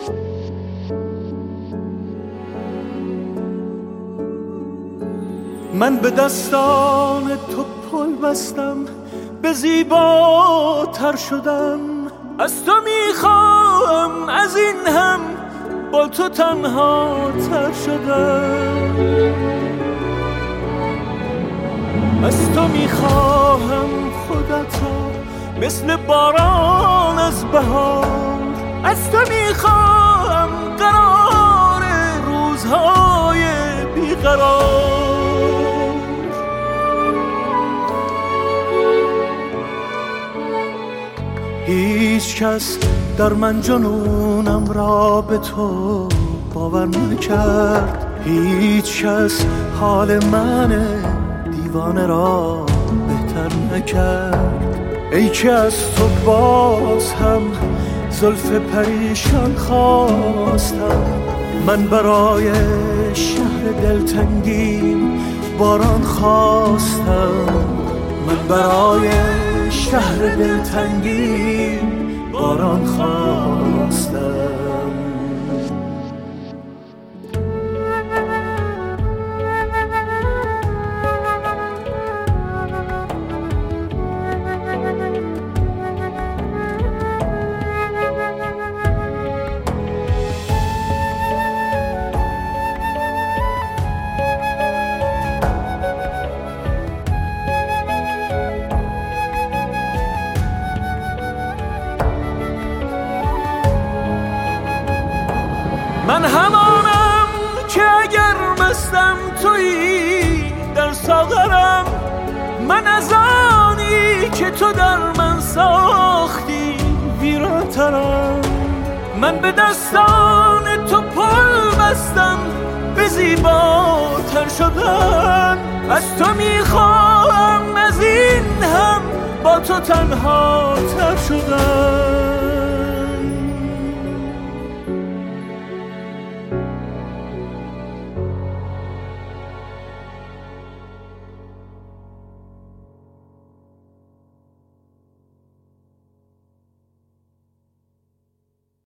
من به دستان تو پل بستم، به زیباتر شدم. از تو میخوام از این هم با تو تنها تر شدم. از تو میخواهم خودت را مثل باران از بهار. از تو میخواهم قرار روزهای بیقرار. هیچ کس در من جنونم را به تو باور نکرد. هیچ کس حال من دیوانه را بهتر نکرد. ای که از تو باز هم زلف پریشان خواستم. من برای شهر دلتنگیم باران خواستم. من برای شهر دلتنگیم باران خواستم. من همانم که اگر مستم تویی در ساغرم. من از آنی که تو در من ساختی ویرانترم. من به دستان تو پل بستم، به زیباتر شدن. از تو میخواهم از این هم با تو تنها تر شدن.